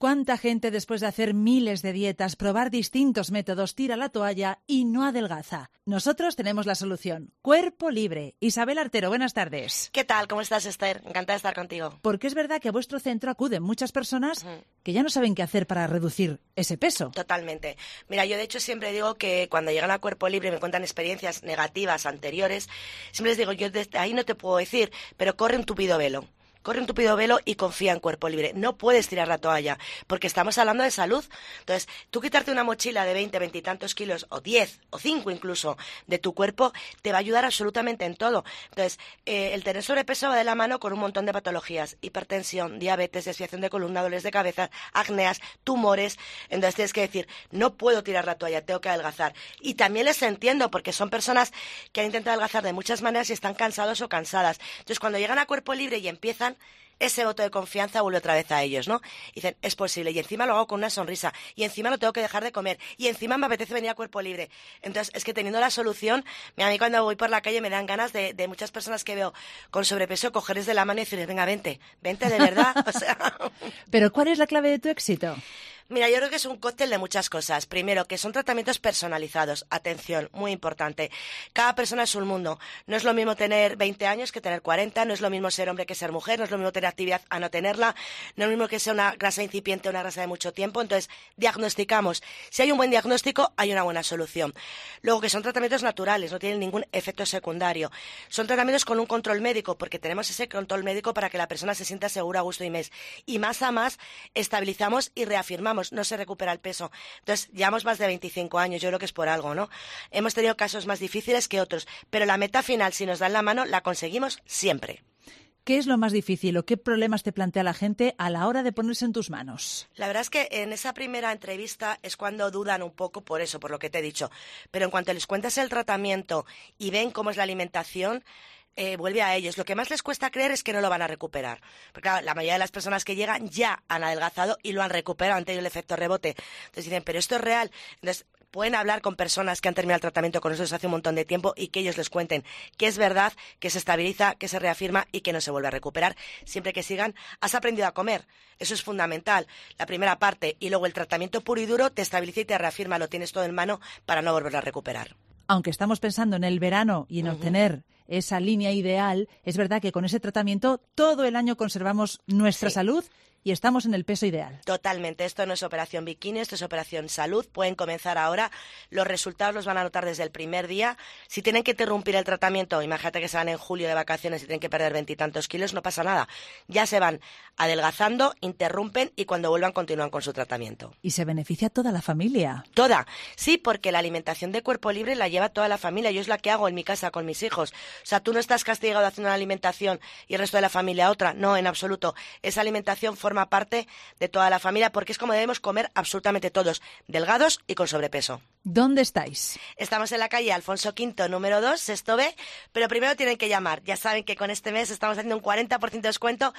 ¿Cuánta gente después de hacer miles de dietas, probar distintos métodos, tira la toalla y no adelgaza? Nosotros tenemos la solución. Cuerpo Libre. Isabel Artero, buenas tardes. ¿Qué tal? ¿Cómo estás, Esther? Encantada de estar contigo. Porque es verdad que a vuestro centro acuden muchas personas que ya no saben qué hacer para reducir ese peso. Totalmente. Mira, yo de hecho siempre digo que cuando llegan a Cuerpo Libre y me cuentan experiencias negativas anteriores, siempre les digo, yo desde ahí no te puedo decir, pero corre un tupido velo. Corre un tupido velo y confía en Cuerpo Libre. No puedes tirar la toalla, porque estamos hablando de salud. Entonces, tú quitarte una mochila de 20 y tantos kilos, o 10, o 5 incluso, de tu cuerpo, te va a ayudar absolutamente en todo. Entonces, el tener sobrepeso va de la mano con un montón de patologías. Hipertensión, diabetes, desviación de columna, dolores de cabeza, acneas, tumores. Entonces, tienes que decir, no puedo tirar la toalla, tengo que adelgazar. Y también les entiendo, porque son personas que han intentado adelgazar de muchas maneras y están cansados o cansadas. Entonces, cuando llegan a Cuerpo Libre y empiezan, ese voto de confianza vuelve otra vez a ellos, ¿no? Y dicen, es posible, y encima lo hago con una sonrisa, y encima no tengo que dejar de comer, y encima me apetece venir a Cuerpo Libre. Entonces, es que teniendo la solución, a mí cuando voy por la calle me dan ganas de muchas personas que veo con sobrepeso, cogerles de la mano y decirles, venga, vente de verdad. O sea... Pero ¿cuál es la clave de tu éxito? Mira, yo creo que es un cóctel de muchas cosas. Primero, que son tratamientos personalizados. Atención, muy importante. Cada persona es un mundo. No es lo mismo tener 20 años que tener 40, no es lo mismo ser hombre que ser mujer, no es lo mismo tener actividad a no tenerla, no es lo mismo que sea una grasa incipiente o una grasa de mucho tiempo. Entonces, diagnosticamos. Si hay un buen diagnóstico, hay una buena solución. Luego, que son tratamientos naturales, no tienen ningún efecto secundario. Son tratamientos con un control médico, porque tenemos ese control médico para que la persona se sienta segura a gusto y mes. Y más a más, estabilizamos y reafirmamos. No se recupera el peso. Entonces, llevamos más de 25 años, yo creo que es por algo, ¿no? Hemos tenido casos más difíciles que otros, pero la meta final, si nos dan la mano, la conseguimos siempre. ¿Qué es lo más difícil o qué problemas te plantea la gente a la hora de ponerse en tus manos? La verdad es que en esa primera entrevista es cuando dudan un poco por eso, por lo que te he dicho. Pero en cuanto les cuentas el tratamiento y ven cómo es la alimentación, vuelve a ellos. Lo que más les cuesta creer es que no lo van a recuperar. Porque claro, la mayoría de las personas que llegan ya han adelgazado y lo han recuperado, han tenido el efecto rebote. Entonces dicen, pero esto es real. Entonces pueden hablar con personas que han terminado el tratamiento con nosotros hace un montón de tiempo y que ellos les cuenten que es verdad, que se estabiliza, que se reafirma y que no se vuelve a recuperar. Siempre que sigan, has aprendido a comer. Eso es fundamental. La primera parte y luego el tratamiento puro y duro te estabiliza y te reafirma. Lo tienes todo en mano para no volverlo a recuperar. Aunque estamos pensando en el verano y en obtener esa línea ideal, es verdad que con ese tratamiento todo el año conservamos nuestra salud y estamos en el peso ideal. Totalmente. Esto no es operación bikini, esto es operación salud. Pueden comenzar ahora. Los resultados los van a notar desde el primer día. Si tienen que interrumpir el tratamiento, imagínate que se van en julio de vacaciones y tienen que perder 20 y tantos kilos, no pasa nada. Ya se van adelgazando, interrumpen y cuando vuelvan continúan con su tratamiento. Y se beneficia toda la familia. Toda. Sí, porque la alimentación de Cuerpo Libre la lleva toda la familia. Yo es la que hago en mi casa con mis hijos. O sea, tú no estás castigado haciendo una alimentación y el resto de la familia otra. No, en absoluto. Esa alimentación forma parte de toda la familia porque es como debemos comer absolutamente todos, delgados y con sobrepeso. ¿Dónde estáis? Estamos en la calle Alfonso V, número 2, sexto B, pero primero tienen que llamar. Ya saben que con este mes estamos haciendo un 40% de descuento.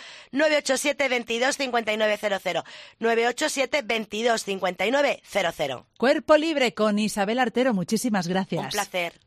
987 22 59 00. 987 22 59 00. Cuerpo Libre con Isabel Artero. Muchísimas gracias. Un placer.